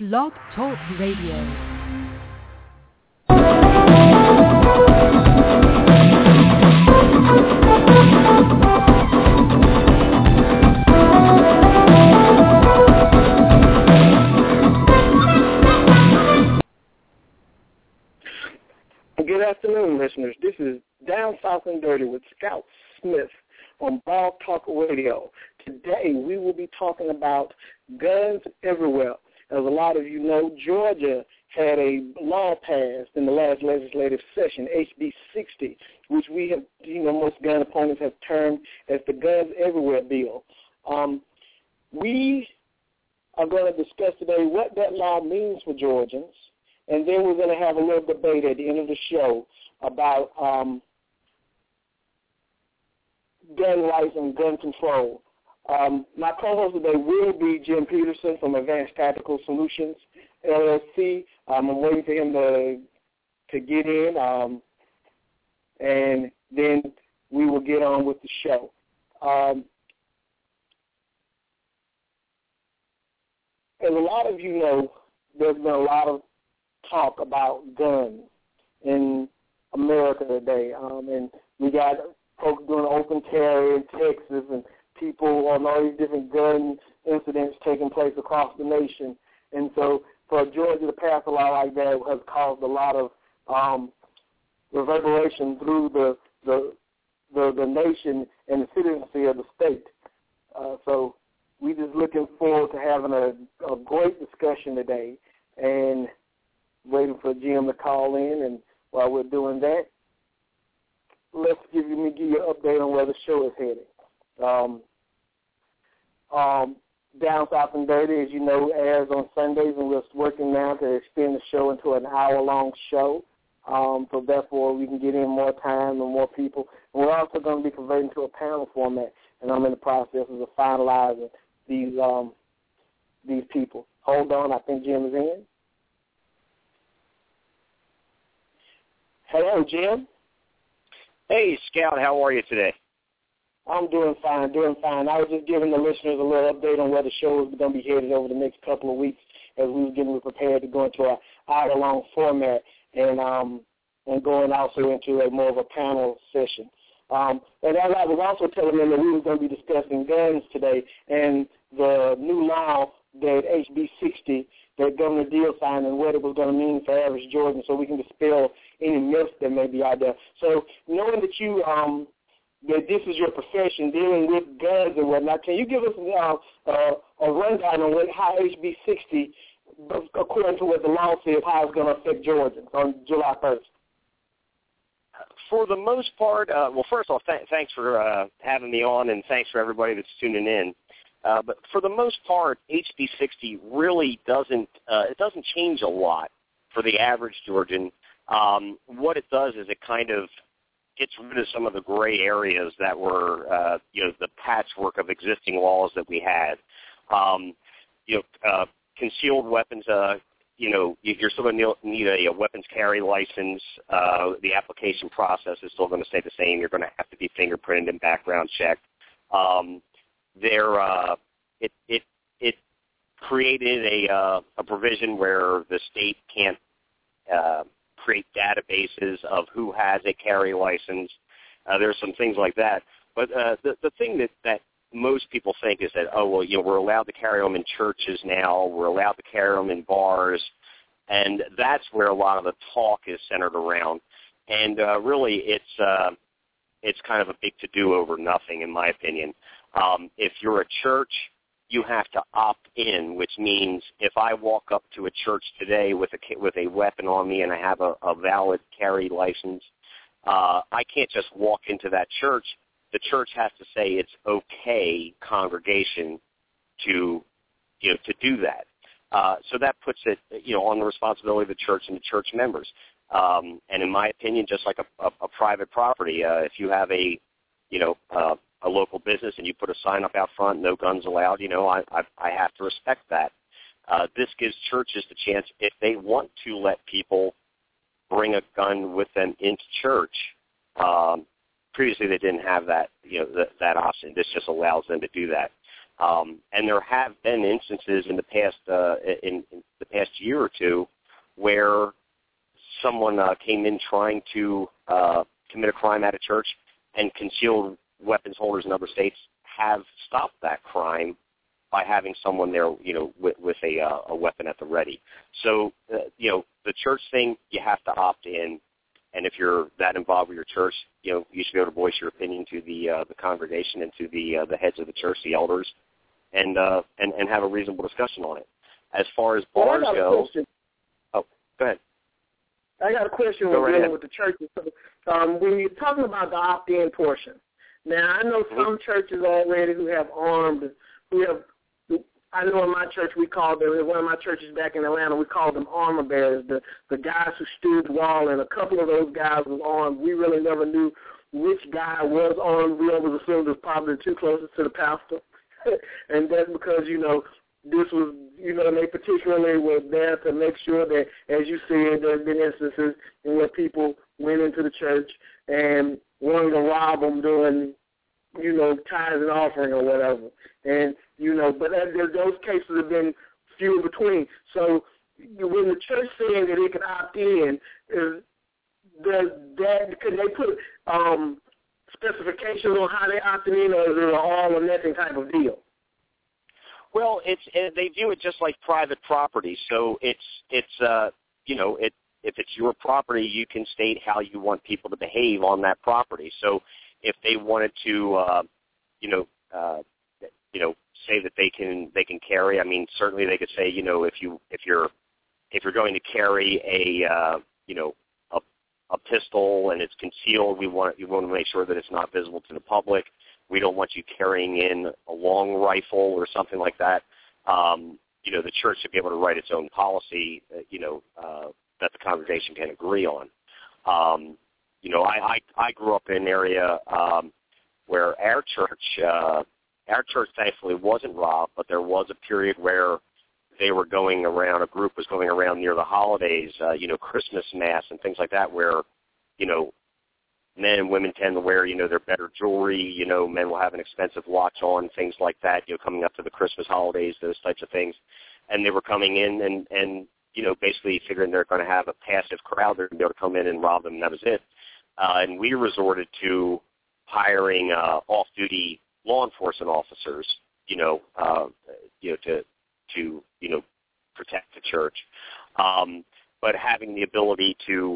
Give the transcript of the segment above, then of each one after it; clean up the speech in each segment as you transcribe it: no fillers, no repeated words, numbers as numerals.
Blog Talk Radio. Good afternoon, listeners. This is Down South and Dirty with Scout Smith on Blog Talk Radio. Today we will be talking about guns everywhere. As a lot of you know, Georgia had a law passed in the last legislative session, HB 60, which we have, most gun opponents have termed as the Guns Everywhere bill. We are going to discuss today what that law means for Georgians. And then we're going to have a little debate at the end of the show about gun rights and gun control. My co-host today will be Jim Peterson from Advanced Tactical Solutions, LLC. I'm waiting for him to get in, and then we will get on with the show. As a lot of you know, there's been a lot of talk about guns in America today, and we got folks doing open carry in Texas, and people on all these different gun incidents taking place across the nation. And so for Georgia to pass a law like that has caused a lot of reverberation through the nation and the citizenry of the state. So we're just looking forward to having a great discussion today, and waiting for Jim to call in. And while we're doing that, let's give you an update on where the show is heading. Down South and Dirty, as you know, airs on Sundays, and we're working now to extend the show into an hour-long show. So therefore, we can get in more time and more people. And we're also going to be converting to a panel format, and I'm in the process of finalizing these people. Hold on, I think Jim is in. Hello, Jim. Hey, Scout, how are you today? I'm doing fine. I was just giving the listeners a little update on where the show is going to be headed over the next couple of weeks as we were getting prepared to go into an hour-long format and going also into more of a panel session. And as I was also telling them that we were going to be discussing guns today and the new law that HB 60 that Governor Deal signed and what it was going to mean for average Georgians, so we can dispel any myths that may be out there. So knowing that you that this is your profession, dealing with guns and whatnot, can you give us a rundown on how HB 60, according to what the law says, how it's going to affect Georgians on July 1st? For the most part, well, first of all, thanks for having me on, and thanks for everybody that's tuning in. But for the most part, HB 60 really doesn't change a lot for the average Georgian. What it does is it kind of gets rid of some of the gray areas that were, the patchwork of existing laws that we had. Concealed weapons, you're still going to need a weapons carry license. The application process is still going to stay the same. You're going to have to be fingerprinted and background checked. It created a provision where the state can't create databases of who has a carry license. There's some things like that. But the thing that most people think is that, we're allowed to carry them in churches now. We're allowed to carry them in bars. And that's where a lot of the talk is centered around. And really it's kind of a big to-do over nothing, in my opinion. If you're a church, you have to opt in, which means if I walk up to a church today with a weapon on me and I have a valid carry license, I can't just walk into that church. The church has to say it's okay, congregation, to do that. So that puts it, on the responsibility of the church and the church members. And in my opinion, just like a private property, if you have a local business and you put a sign up out front, no guns allowed, I have to respect that. This gives churches the chance, if they want to let people bring a gun with them into church. Previously they didn't have that, that option. This just allows them to do that. And there have been instances in the past in the past year or two where someone came in trying to commit a crime at a church, and concealed weapons holders in other states have stopped that crime by having someone there, with a weapon at the ready. So, the church thing, you have to opt in, and if you're that involved with your church, you should be able to voice your opinion to the congregation and to the heads of the church, the elders, and have a reasonable discussion on it. As far as bars go, go ahead. I got a question with the churches. When you're talking about the opt-in portion, now I know some churches already who have armed, I know in my church we called them, one of my churches back in Atlanta, we called them armor bearers, the guys who stood the wall, and a couple of those guys was armed. We really never knew which guy was armed. We always assumed it was probably the two closest to the pastor. And that's because, this was, they particularly were there to make sure that, as you said, there's been instances in where people went into the church and wanted to rob them during, tithes and offering or whatever. And, but those cases have been few in between. So when the church saying that it can opt in, could they put specifications on how they opt in, or is it an all or nothing type of deal? Well, they do it just like private property. So if it's your property, you can state how you want people to behave on that property. So if they wanted to, say that they can carry, I mean, certainly they could say, if you're going to carry a pistol and it's concealed, you want to make sure that it's not visible to the public. We don't want you carrying in a long rifle or something like that. The church should be able to write its own policy, that the congregation can agree on. I grew up in an area where our church thankfully wasn't robbed, but there was a period where they were going around, a group was going around near the holidays, Christmas Mass and things like that, where, men and women tend to wear, their better jewelry. Men will have an expensive watch on, things like that, coming up to the Christmas holidays, those types of things. And they were coming in and basically figuring they're going to have a passive crowd. They're going to be able to come in and rob them, and that was it. And we resorted to hiring off-duty law enforcement officers, to protect the church. But having the ability to,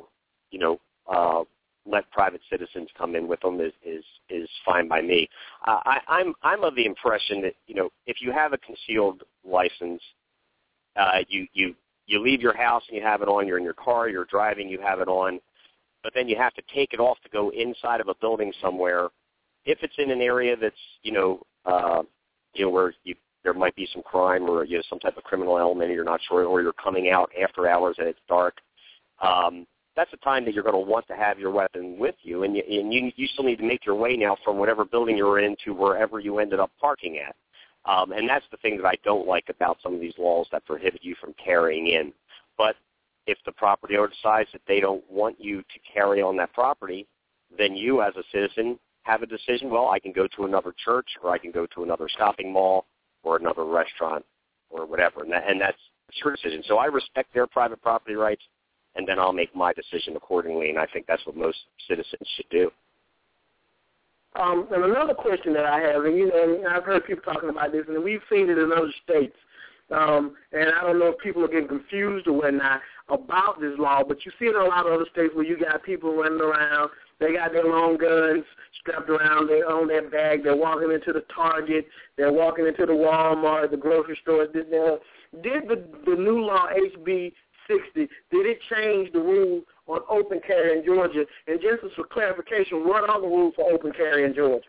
let private citizens come in with them is fine by me. I'm of the impression that, if you have a concealed license, you leave your house and you have it on, you're in your car, you're driving, you have it on, but then you have to take it off to go inside of a building somewhere. If it's in an area that's, where there might be some crime or, some type of criminal element, you're not sure, or you're coming out after hours and it's dark, that's the time that you're going to want to have your weapon with you, and you still need to make your way now from whatever building you're in to wherever you ended up parking at. And that's the thing that I don't like about some of these laws that prohibit you from carrying in. But if the property owner decides that they don't want you to carry on that property, then you as a citizen have a decision, well, I can go to another church, or I can go to another shopping mall or another restaurant or whatever, and that's your decision. So I respect their private property rights, and then I'll make my decision accordingly, and I think that's what most citizens should do. And another question that I have, and I've heard people talking about this, and we've seen it in other states, and I don't know if people are getting confused or whatnot about this law, but you see it in a lot of other states where you got people running around, they got their long guns strapped around on their bag, they're walking into the Target, they're walking into the Walmart, the grocery store. Did the new law, HB 60, did it change the rules on open carry in Georgia? And just as for clarification, what are the rules for open carry in Georgia?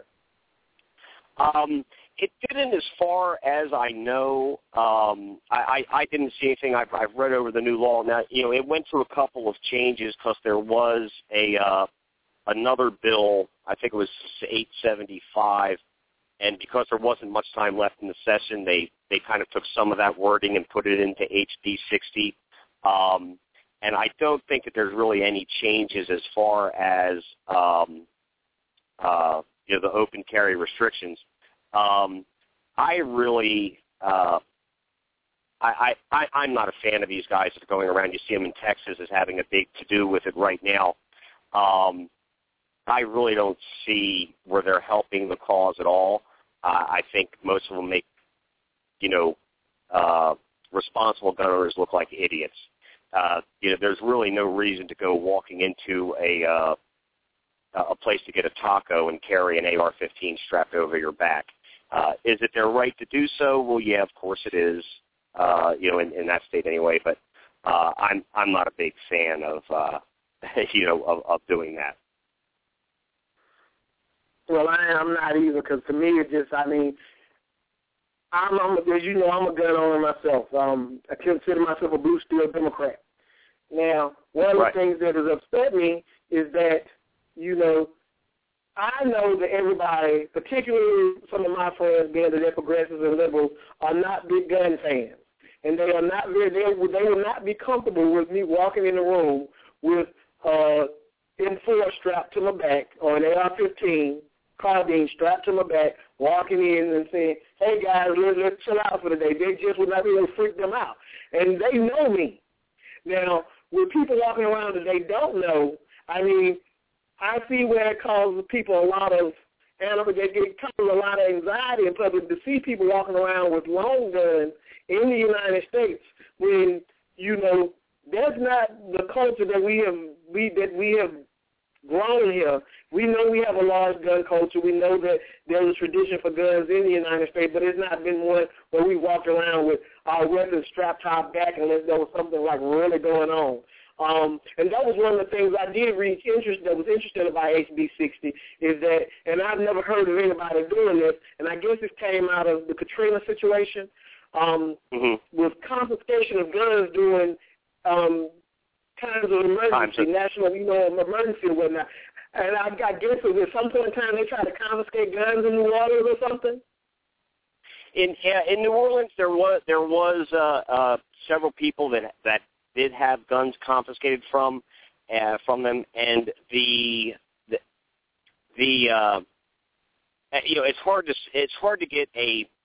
It didn't, as far as I know. I didn't see anything. I've read over the new law. Now, it went through a couple of changes because there was another bill, I think it was 875, and because there wasn't much time left in the session, they kind of took some of that wording and put it into HB 60. And I don't think that there's really any changes as far as the open carry restrictions. I really, I'm not a fan of these guys that are going around. You see them in Texas as having a big to-do with it right now. I really don't see where they're helping the cause at all. I think most of them make, responsible gun owners look like idiots. There's really no reason to go walking into a place to get a taco and carry an AR-15 strapped over your back. Is it their right to do so? Well, yeah, of course it is. In that state anyway. But I'm not a big fan of of doing that. Well, I'm not either, because to me it just, as you know, I'm a gun owner myself. I consider myself a blue steel Democrat. Now, one of the things that has upset me is that, I know that everybody, particularly some of my friends, being that they're progressives and liberals, are not big gun fans. And they are not they will not be comfortable with me walking in the room with M4 strapped to my back or an AR-15 carbine strapped to my back, walking in and saying, hey, guys, let's chill out for the day. They just would not be able to freak them out. And they know me. Now, with people walking around that they don't know, I see where it causes people a lot of anxiety in public to see people walking around with long guns in the United States when, that's not the culture that we have grown here. We know we have a large gun culture. We know that there's a tradition for guns in the United States, but it's not been one where we walked around with our weapons strapped to our back unless there was something like really going on. And that was one of the things I did read that was interesting about HB 60 is that, and I've never heard of anybody doing this, and I guess this came out of the Katrina situation, with confiscation of guns during times of emergency, national, emergency and whatnot. And I guess at some point in time they tried to confiscate guns in New Orleans or something. In New Orleans, there was several people that did have guns confiscated from them, and it's hard to get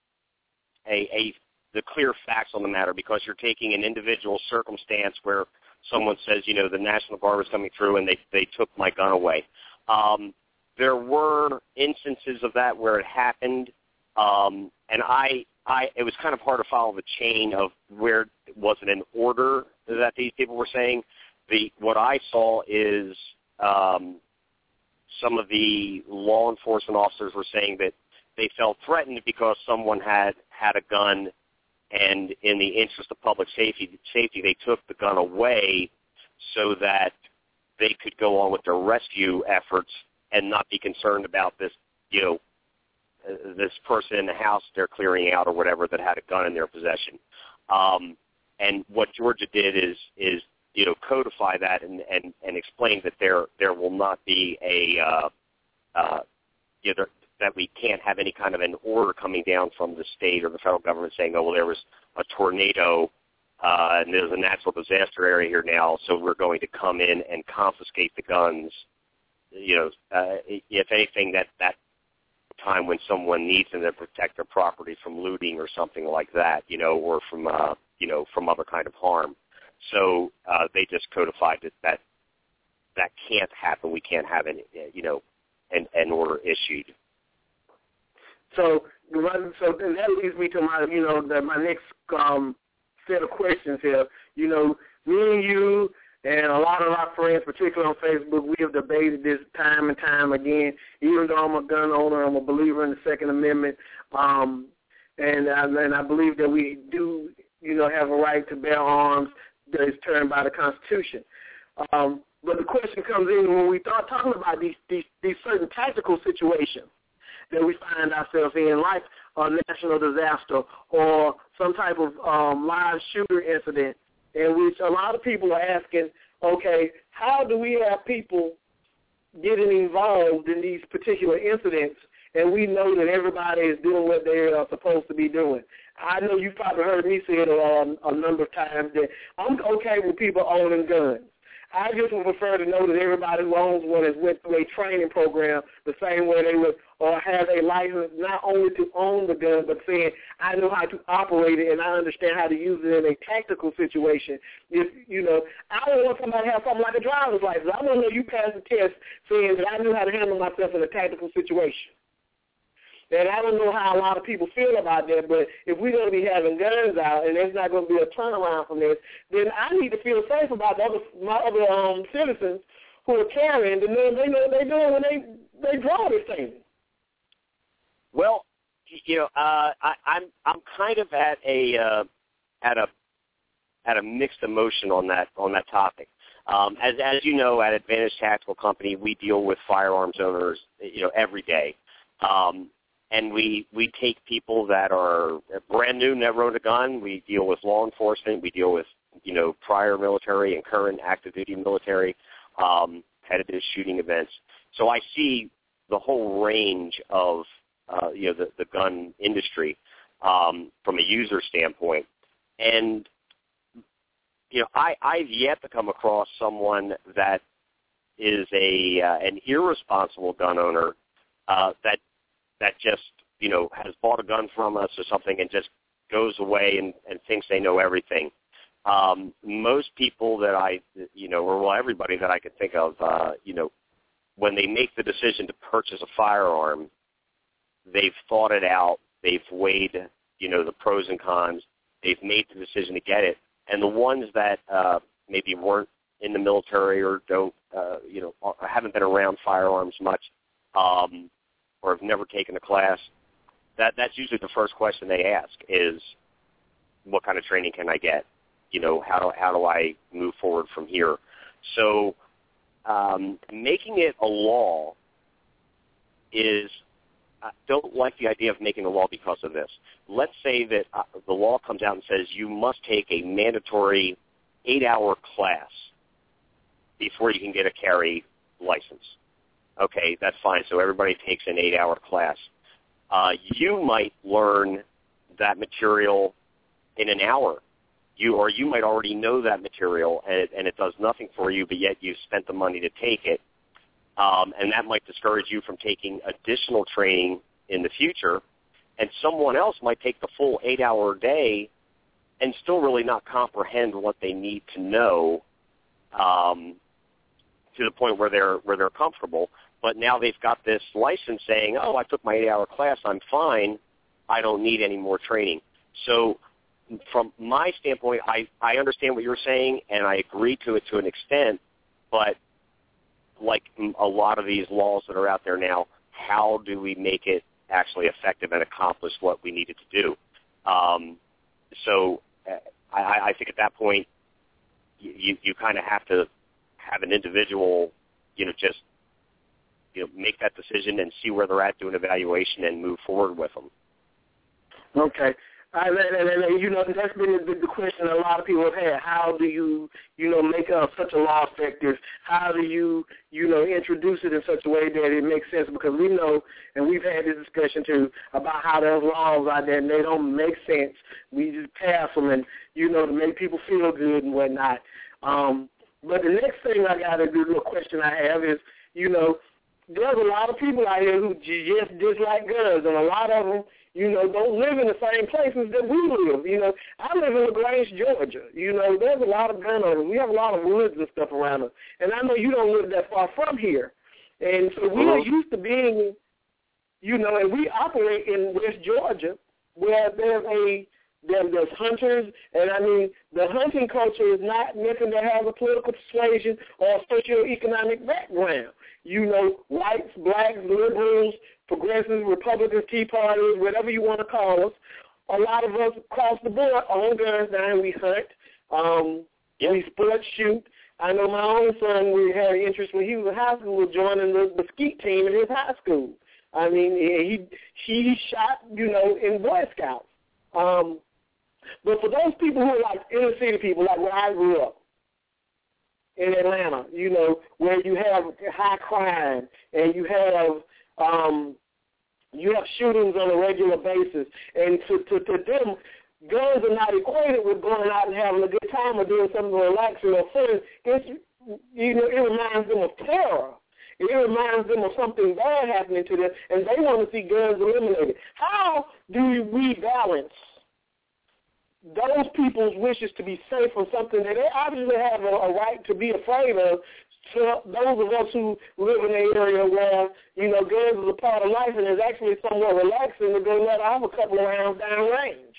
the clear facts on the matter because you're taking an individual circumstance where someone says, the National Guard was coming through and they took my gun away. There were instances of that where it happened, and it was kind of hard to follow the chain of where it wasn't an order that these people were saying. What I saw is some of the law enforcement officers were saying that they felt threatened because someone had a gun, and in the interest of public safety, they took the gun away so that they could go on with their rescue efforts and not be concerned about this, this person in the house they're clearing out or whatever that had a gun in their possession. And what Georgia did is codify that and explain that there will not be that we can't have any kind of an order coming down from the state or the federal government saying, oh, well, there was a tornado and there's a natural disaster area here now, so we're going to come in and confiscate the guns. If anything, that time when someone needs them to protect their property from looting or something like that, or from other kind of harm. So they just codified that can't happen. We can't have an order issued. So that leads me to my next set of questions here. Me and you and a lot of our friends, particularly on Facebook, we have debated this time and time again. Even though I'm a gun owner, I'm a believer in the Second Amendment, and I believe that we do, have a right to bear arms that is turned by the Constitution. But the question comes in when we start talking about these certain tactical situations that we find ourselves in, like a national disaster or some type of live shooter incident, in which a lot of people are asking, okay, how do we have people getting involved in these particular incidents, and we know that everybody is doing what they are supposed to be doing? I know you've probably heard me say it a number of times that I'm okay with people owning guns. I just would prefer to know that everybody who owns one has went through a training program the same way they would, or have a license not only to own the gun, but saying, I know how to operate it and I understand how to use it in a tactical situation. If, I don't want somebody to have something like a driver's license. I want to know you passed the test saying that I knew how to handle myself in a tactical situation. And I don't know how a lot of people feel about that, but if we're going to be having guns out and there's not going to be a turnaround from this, then I need to feel safe about my other citizens who are carrying, and they know what they're doing when they draw this thing. Well, I'm kind of at a mixed emotion on that topic. As you know, at Advantage Tactical Company, we deal with firearms owners, every day. And we take people that are brand new, never owned a gun. We deal with law enforcement. We deal with, prior military and current active duty military, competitive shooting events. So I see the whole range of, the gun industry from a user standpoint. And, I've yet to come across someone that is an irresponsible gun owner that just, has bought a gun from us or something and just goes away and thinks they know everything. Most people that everybody that I could think of, when they make the decision to purchase a firearm, they've thought it out, they've weighed, the pros and cons, they've made the decision to get it. And the ones that maybe weren't in the military or don't, haven't been around firearms much, or have never taken a class, that's usually the first question they ask is, what kind of training can I get? How do I move forward from here? So making it a law is, I don't like the idea of making a law because of this. Let's say that the law comes out and says you must take a mandatory 8-hour class before you can get a carry license. Okay, that's fine. So everybody takes an 8-hour class. You might learn that material in an hour. You might already know that material, and it does nothing for you, but yet you've spent the money to take it. And that might discourage you from taking additional training in the future. And someone else might take the full 8-hour day and still really not comprehend what they need to know to the point where they're comfortable. But now they've got this license saying, oh, I took my 8-hour class, I'm fine, I don't need any more training. So from my standpoint, I understand what you're saying, and I agree to it to an extent, but like a lot of these laws that are out there now, how do we make it actually effective and accomplish what we needed to do? So I think at that point, you kind of have to have an individual, just make that decision and see where they're at, do an evaluation, and move forward with them. Okay. And that's been the question a lot of people have had. How do you, make such a law effective? How do you, introduce it in such a way that it makes sense? Because we know, and we've had this discussion too, about how there's laws out there and they don't make sense. We just pass them and, to make people feel good and whatnot. But the next thing I got to do, the question I have is, there's a lot of people out here who just dislike guns, and a lot of them, don't live in the same places that we live. I live in LaGrange, Georgia. There's a lot of gun owners. We have a lot of woods and stuff around us. And I know you don't live that far from here. And so we are used to being, and we operate in West Georgia where there's hunters, and I mean, the hunting culture is not nothing that has a political persuasion or a socioeconomic background. Whites, blacks, liberals, progressives, Republicans, Tea Parties, whatever you want to call us, a lot of us across the board own guns now, and we hunt. We sport shoot. I know my own son, we had an interest when he was in high school, joining the skeet team in his high school. I mean, he shot, in Boy Scouts. But for those people who are like inner city people, like where I grew up in Atlanta, where you have high crime and you have shootings on a regular basis, and to them, guns are not equated with going out and having a good time or doing something relaxing or fun. it reminds them of terror. It reminds them of something bad happening to them, and they want to see guns eliminated. How do we balance those people's wishes to be safe from something that they obviously have a right to be afraid of, to those of us who live in an area where, guns is a part of life and is actually somewhat relaxing to go let off a couple of rounds downrange?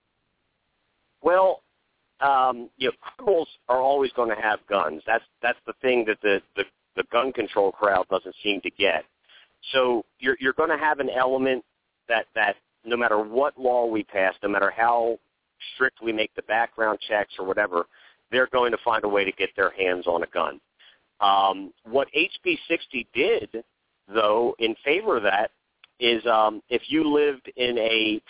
Well, criminals are always going to have guns. That's the thing that the gun control crowd doesn't seem to get. So you're going to have an element that no matter what law we pass, no matter how strict we make the background checks or whatever, they're going to find a way to get their hands on a gun. What HB 60 did, though, in favor of that, is if you lived in a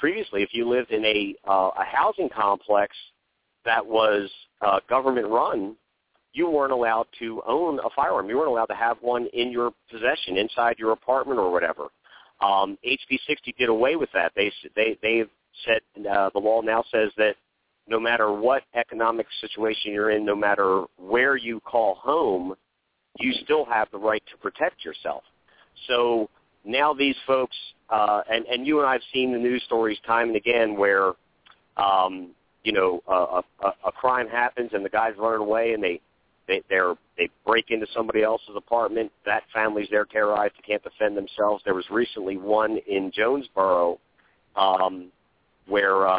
housing complex that was government run, you weren't allowed to own a firearm. You weren't allowed to have one in your possession inside your apartment or whatever. HB 60 did away with that. They've said the law now says that no matter what economic situation you're in, no matter where you call home, you still have the right to protect yourself. So now these folks, and you and I have seen the news stories time and again where, a crime happens and the guy's running away and they break into somebody else's apartment. That family's there terrorized, they can't defend themselves. There was recently one in Jonesboro where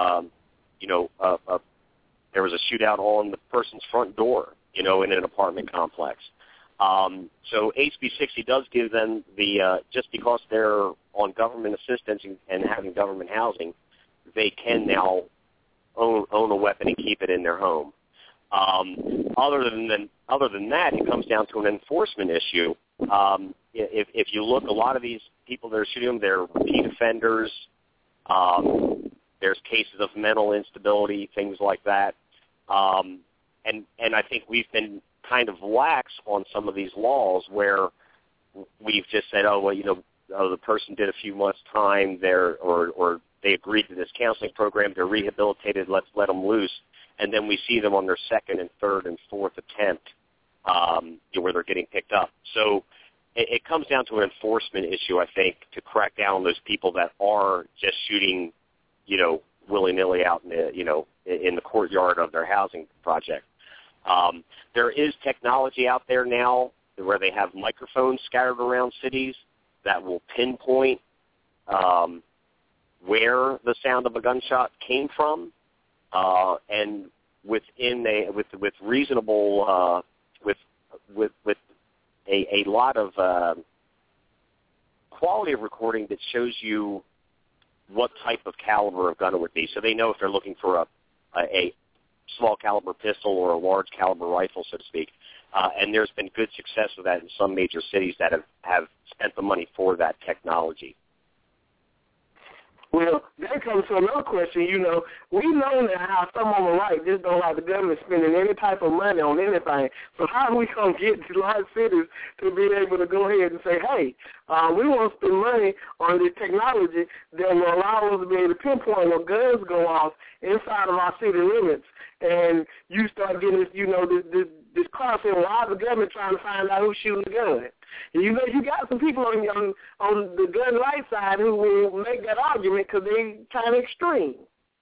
there was a shootout on the person's front door, in an apartment complex. So HB 60 does give them the just because they're on government assistance and having government housing, they can now own a weapon and keep it in their home. Other than that, it comes down to an enforcement issue. If you look, a lot of these people that are shooting them, they're repeat offenders. There's cases of mental instability, things like that. And I think we've been kind of lax on some of these laws where we've just said, the person did a few months' time there, or they agreed to this counseling program, they're rehabilitated, let's let them loose. And then we see them on their second and third and fourth attempt where they're getting picked up. So it comes down to an enforcement issue, I think, to crack down on those people that are just shooting, willy-nilly out in the courtyard of their housing project. There is technology out there now where they have microphones scattered around cities that will pinpoint where the sound of a gunshot came from, and with reasonable with a lot of quality of recording that shows you what type of caliber of gun it would be. So they know if they're looking for a small caliber pistol or a large caliber rifle, so to speak. And there's been good success with that in some major cities that have spent the money for that technology. Well, that comes to another question. We know now how some on the right just don't like the government spending any type of money on anything. So how are we going to get these large cities to be able to go ahead and say, hey, we want to spend money on this technology that will allow us to be able to pinpoint when guns go off inside of our city limits? And you start getting this car saying, why is the government trying to find out who's shooting the gun? And you got some people on the gun right side who will make that argument because they're kind of extreme.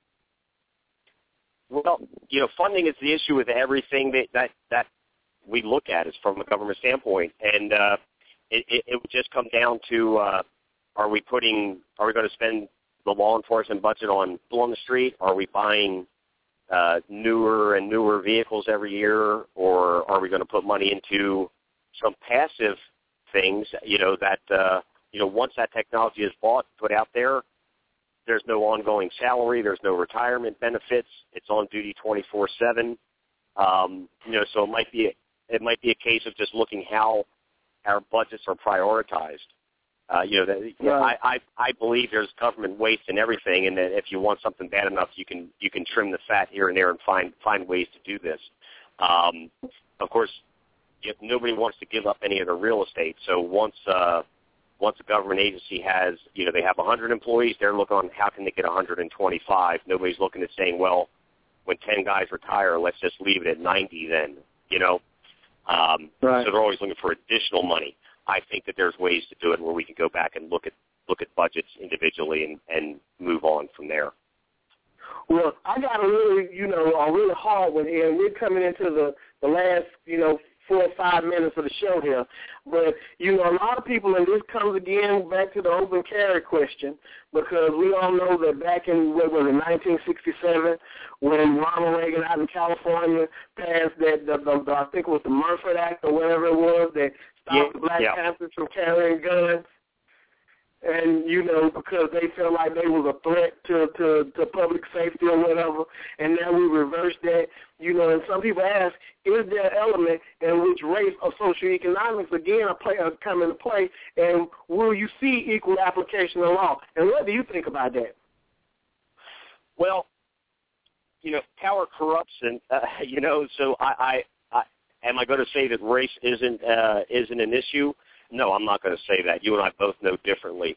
Well, funding is the issue with everything that we look at is from a government standpoint, and it would just come down to are we going to spend the law enforcement budget on people on the street? Are we buying newer and newer vehicles every year, or are we going to put money into some passive things, that once that technology is bought, put out there, there's no ongoing salary, there's no retirement benefits, it's on duty 24/7. So it might be a case of just looking how our budgets are prioritized. I believe there's government waste in everything, and that if you want something bad enough, you can trim the fat here and there and find ways to do this. Of course, if nobody wants to give up any of their real estate, so once a government agency has, they have 100 employees, they're looking on how can they get 125. Nobody's looking at saying, well, when 10 guys retire, let's just leave it at 90 then, Right. So they're always looking for additional money. I think that there's ways to do it where we can go back and look at budgets individually and move on from there. Well, I got a really hard one here, and we're coming into the last, 4 or 5 minutes of the show here. But, a lot of people, and this comes again back to the open carry question, because we all know that back in, 1967, when Ronald Reagan out in California passed that, I think it was the Murford Act or whatever it was, that stopped the Black Panthers from carrying guns. And, because they felt like they was a threat to public safety or whatever, and now we reverse that, and some people ask, is there an element in which race or socioeconomics, again, come into play, and will you see equal application of law? And what do you think about that? Well, power corrupts, and, so I am I going to say that race isn't an issue? No, I'm not going to say that. You and I both know differently.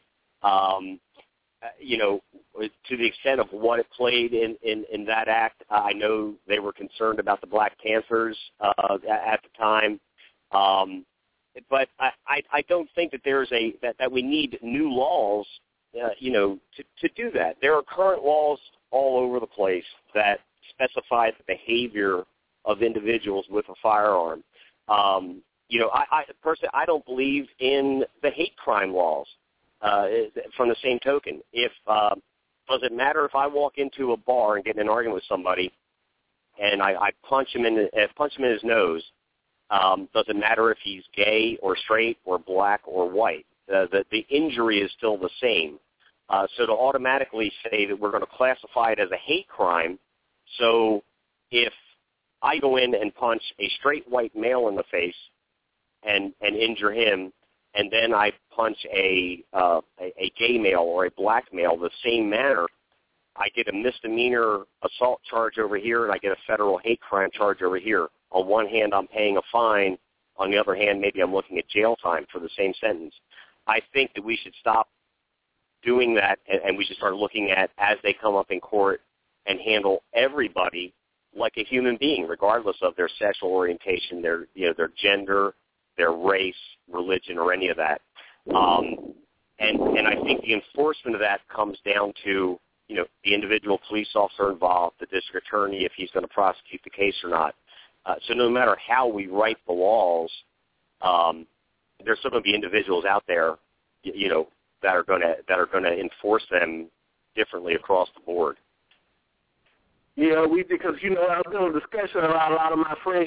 To the extent of what it played in that act, I know they were concerned about the Black Panthers at the time. But I don't think that there's that we need new laws, to do that. There are current laws all over the place that specify the behavior of individuals with a firearm. I personally, I don't believe in the hate crime laws. From the same token, does it matter if I walk into a bar and get in an argument with somebody, and I punch him in his nose? Does it matter if he's gay or straight or black or white? The injury is still the same. So to automatically say that we're going to classify it as a hate crime, so if I go in and punch a straight white male in the face and injure him, and then I punch a gay male or a black male the same manner, I get a misdemeanor assault charge over here, and I get a federal hate crime charge over here. On one hand, I'm paying a fine. On the other hand, maybe I'm looking at jail time for the same sentence. I think that we should stop doing that, and we should start looking at, as they come up in court, and handle everybody like a human being, regardless of their sexual orientation, their gender, their race, religion, or any of that. And I think the enforcement of that comes down to, the individual police officer involved, the district attorney, if he's going to prosecute the case or not. So no matter how we write the laws, there's still going to be individuals out there, that are going to enforce them differently across the board. Yeah, because I was doing a discussion around a lot of my friends,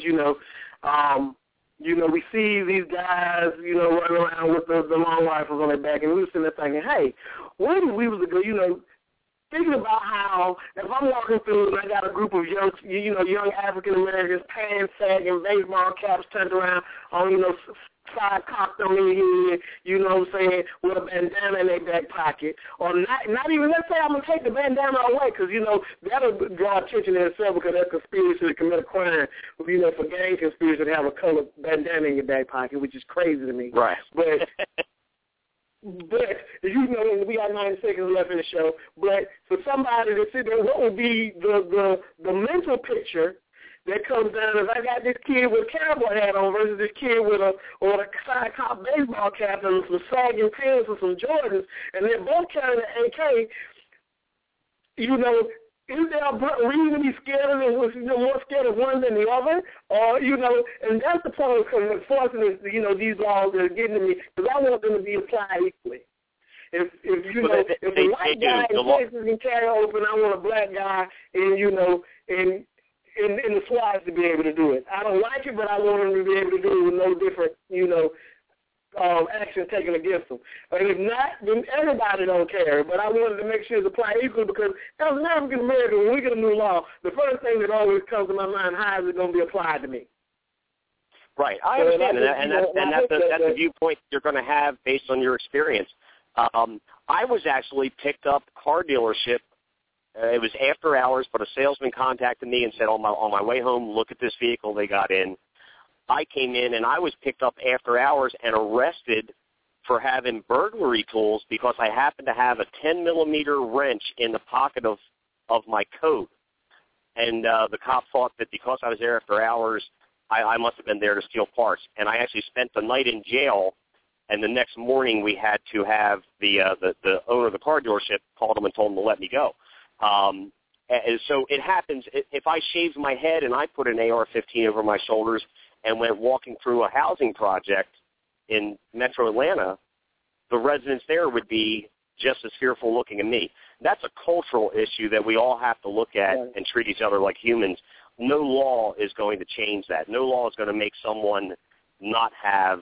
we see these guys, running around with the long rifles on their back, and we were sitting there thinking, hey, what if we was to go, thinking about how if I'm walking through and I got a group of young African Americans, pants sagging, baseball caps turned around on, side cocked on their head, with a bandana in their back pocket, or not even, let's say I'm going to take the bandana away, because, that'll draw attention in itself, because that's conspiracy to commit a crime, for gang conspiracy to have a colored bandana in your back pocket, which is crazy to me. Right. But we got 90 seconds left in the show, but for somebody to sit there, what would be the mental picture that comes down if I got this kid with a cowboy hat on versus this kid with a side cop baseball cap and some sagging pants and some Jordans, and they're both carrying an AK, is there a reason to be scared of it, more scared of one than the other? Or, and that's the point of enforcing these laws that are getting to me, because I want them to be applied equally. If a white guy in Texas can carry open, I want a black guy in the SWAT to be able to do it. I don't like it, but I want them to be able to do it with no different, action taken against them. And if not, then everybody don't care. But I wanted to make sure it's applied equally, because as an African American, when we get a new law, the first thing that always comes to my mind, how is it going to be applied to me? Right, I understand, and that's the viewpoint you're going to have based on your experience. I was actually picked up car dealership. It was after hours, but a salesman contacted me and said, on my way home, look at this vehicle they got in. I came in, and I was picked up after hours and arrested for having burglary tools because I happened to have a 10-millimeter wrench in the pocket of my coat. And the cop thought that because I was there after hours, I must have been there to steal parts. And I actually spent the night in jail, and the next morning we had to have the owner of the car dealership called him and told him to let me go. And so it happens. If I shaved my head and I put an AR-15 over my shoulders and went walking through a housing project in Metro Atlanta, the residents there would be just as fearful looking at me. That's a cultural issue that we all have to look at and treat each other like humans. No law is going to change that. No law is going to make someone not have,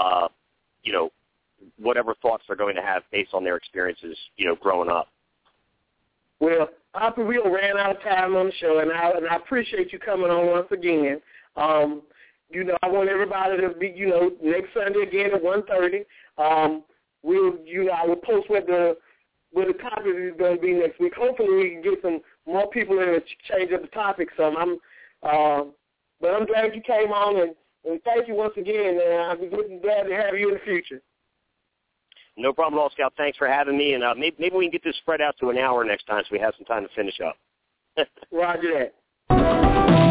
whatever thoughts they're going to have based on their experiences, growing up. Well, we ran out of time on the show, and I appreciate you coming on once again. I want everybody to be, next Sunday again at 1:30. I will post where the topic is going to be next week. Hopefully, we can get some more people in to change up the topic some. But I'm glad you came on, and thank you once again. And I'm glad to have you in the future. No problem at all, Scout. Thanks for having me, and maybe we can get this spread out to an hour next time so we have some time to finish up. Roger that.